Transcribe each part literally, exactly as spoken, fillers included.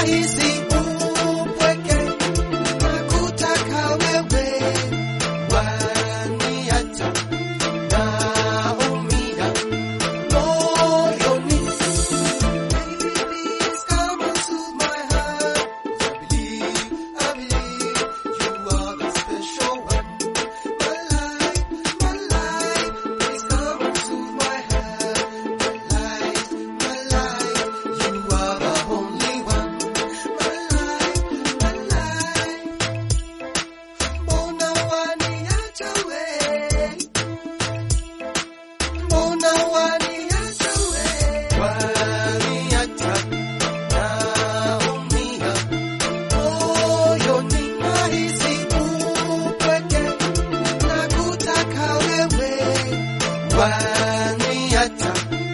nahisi upweke, nakutaka wewe, waniacha naumia moyoni. Baby, please come and soothe my heart. I believe, I believe you are the special one. My life, my life, please come and soothe my heart. My life, my life, you are the only one. My life, my life, mbona waniacha we? Mbona waniacha we? Waniacha naumia moyoni, nahisi upweke, nakutaka wewe, waniacha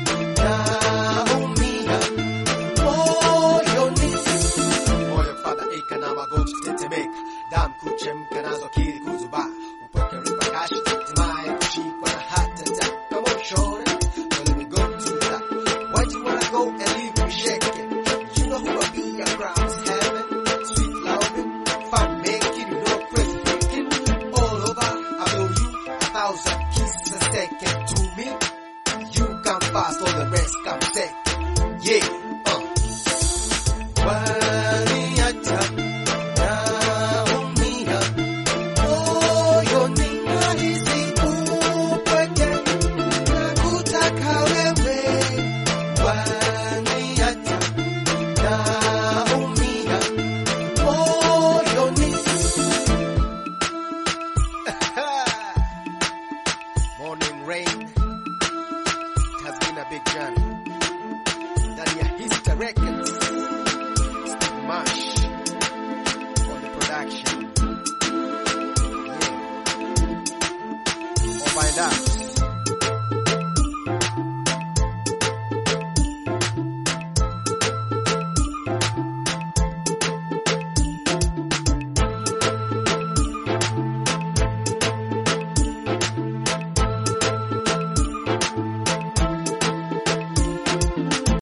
naumia moyoni. Moyo fadhaika na magoti kutetemeka, damu kuchemka nazo akili kuzubaa, upweke unipakashi hatimaye kushikwa na heart attack. Come on shorty, so let me go to that. Why do you wanna go and leave me shaking? You know who I be, your crowd's heaven, sweet loving, fun making, you know crazy thinking, all over. I know you a thousand kisses a second to me. You come fast, all the rest come second. Yeah, uh. Waniacha naumia moyoni, nahisi upweke, nakutaka wewe, waniacha naumia moyoni. Morning rain, it has been a big journey. Ndani ya History Records, Steve Marsh for the production. Yeah. We'll find out.